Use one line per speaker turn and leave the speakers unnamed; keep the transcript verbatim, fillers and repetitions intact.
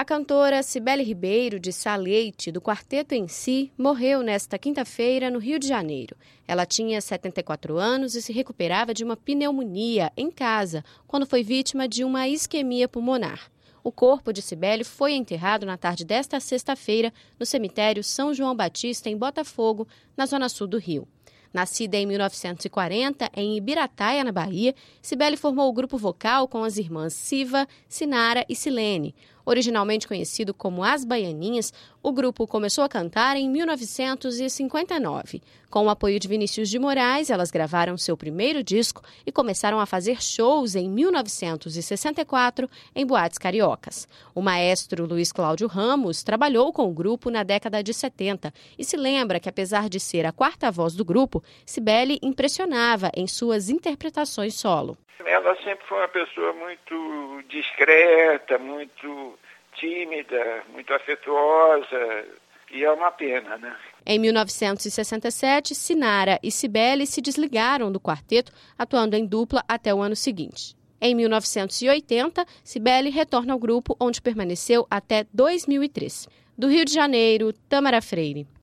cantora Cibele Ribeiro, de Saleite, do Quarteto em Si, morreu nesta quinta-feira no Rio de Janeiro. Ela tinha setenta e quatro anos e se recuperava de uma pneumonia em casa, quando foi vítima de uma isquemia pulmonar. O corpo de Cibele foi enterrado na tarde desta sexta-feira no cemitério São João Batista, em Botafogo, na zona sul do Rio. Nascida em mil novecentos e quarenta, em Ibirataia, na Bahia, Cibele formou o grupo vocal com as irmãs Siva, Sinara e Silene. Originalmente conhecido como As Baianinhas, o grupo começou a cantar em mil novecentos e cinquenta e nove. Com o apoio de Vinícius de Moraes, elas gravaram seu primeiro disco e começaram a fazer shows em mil novecentos e sessenta e quatro em boates cariocas. O maestro Luiz Cláudio Ramos trabalhou com o grupo na década de setenta e se lembra que, apesar de ser a quarta voz do grupo, Cibele impressionava em suas interpretações solo.
Ela sempre foi uma pessoa muito discreta, muito tímida, muito afetuosa, e é uma pena, né?
Em mil novecentos e sessenta e sete, Sinara e Cibele se desligaram do quarteto, atuando em dupla até o ano seguinte. Em mil novecentos e oitenta, Cibele retorna ao grupo, onde permaneceu até dois mil e três. Do Rio de Janeiro, Tamara Freire.